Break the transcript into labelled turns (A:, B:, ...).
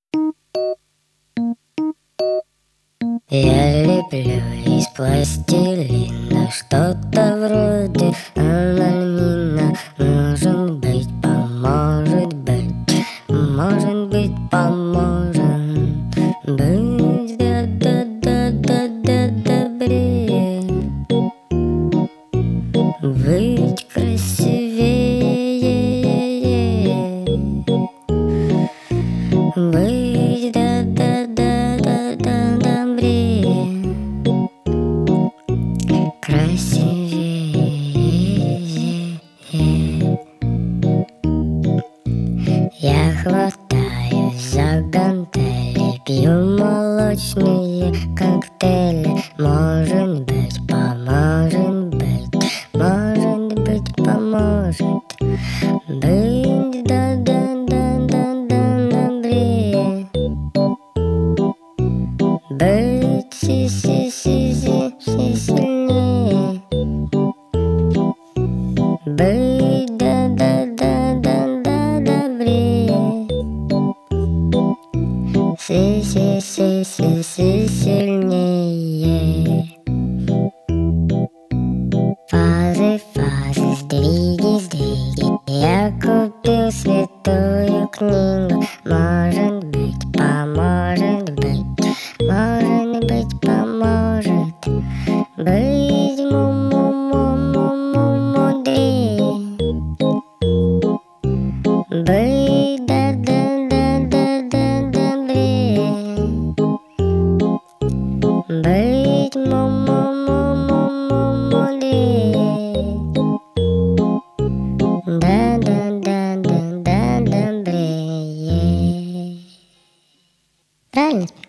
A: Я леплю из пластилина что-то вроде анальмина. Может быть, поможет быть, может быть, поможет быть добрее, быть красивее, быть добрее, красивее. Я хватаюсь за гантели, пью молочные коктейли. Может быть, поможет быть, может быть, поможет быть добрее, быть сильнее, быть добрее, сильнее. Фазы, сдвиги. Я купил святую книгу. Может быть, поможет быть, может быть, поможет быть мудрее, быть добрее, быть мудрее, добрее. Правильно?